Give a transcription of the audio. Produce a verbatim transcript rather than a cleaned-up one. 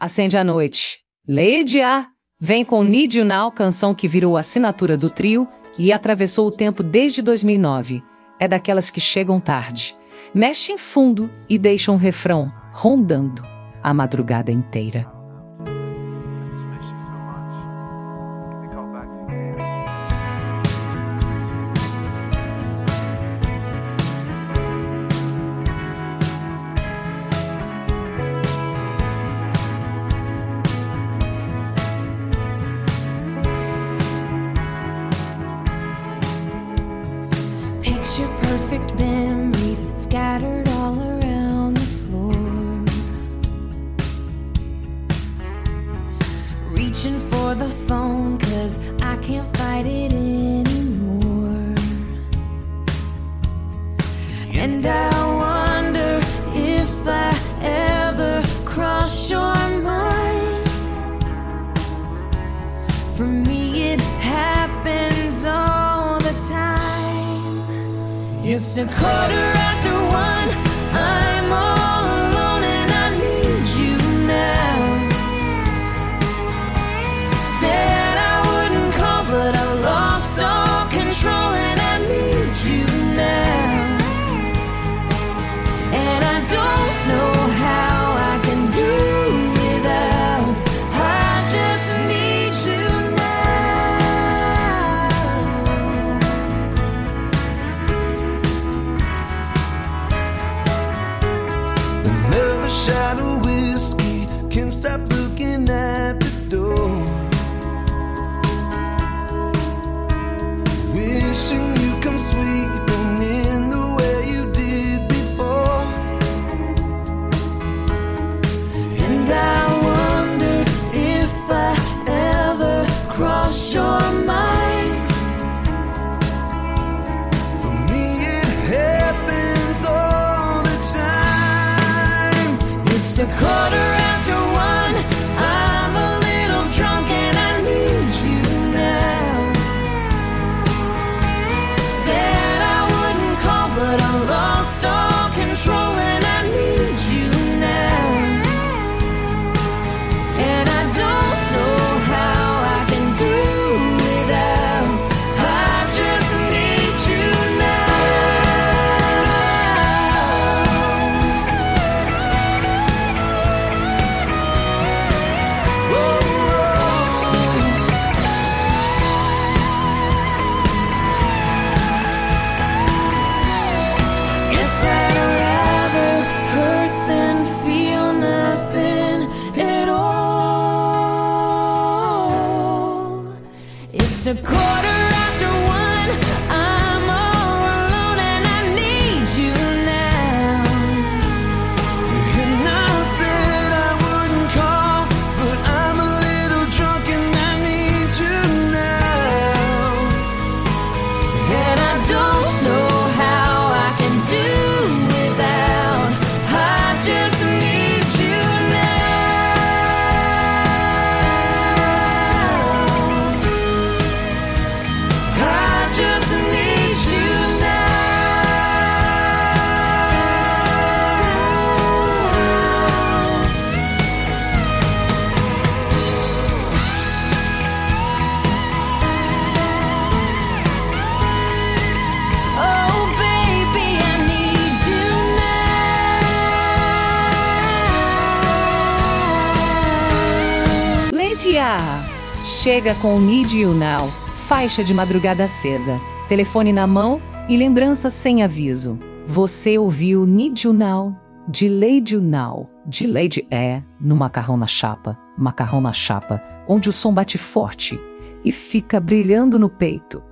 Acende a noite. Lady A vem com Need You Now, canção que virou assinatura do trio e atravessou o tempo desde dois mil e nove. É daquelas que chegam tarde, mexem fundo e deixam o refrão rondando a madrugada inteira. Picture perfect memories scattered all around the floor. Reaching for the phone 'cause I can't fight it anymore. And I wonder if I ever cross your mind. For me it happens all the time. It's a quarter after one, I'm all alone and I need you now. Said I wouldn't call but I lost all control and I need you now. And I don't know how I can do without, I just need you Another shot of whiskey, can't stop looking at the door. Wishing you come sweeping in the way you did before. And I wonder if I ever cross your mind. For me it happens all the time. It's a quarter after one, I'm a little drunk and I need you now. Said I wouldn't call but I lost all control and I need you now. And I don't know how I can do without, I just need you now. Guess I'd rather hurt than feel nothing at all. It's a quarter after one, I'm all alone and I need you now. And I said I wouldn't call, but I'm a little drunk and I need you now. And I don't know how I can do without, I just need you now. I just need you now. Oh baby, I need you now. Lady A chega com Need You Now, faixa de madrugada acesa, telefone na mão e lembranças sem aviso. Você ouviu Need You Now, de Lady You Now, de Lady A, no Macarrão na Chapa, Macarrão na Chapa, onde o som bate forte e fica brilhando no peito.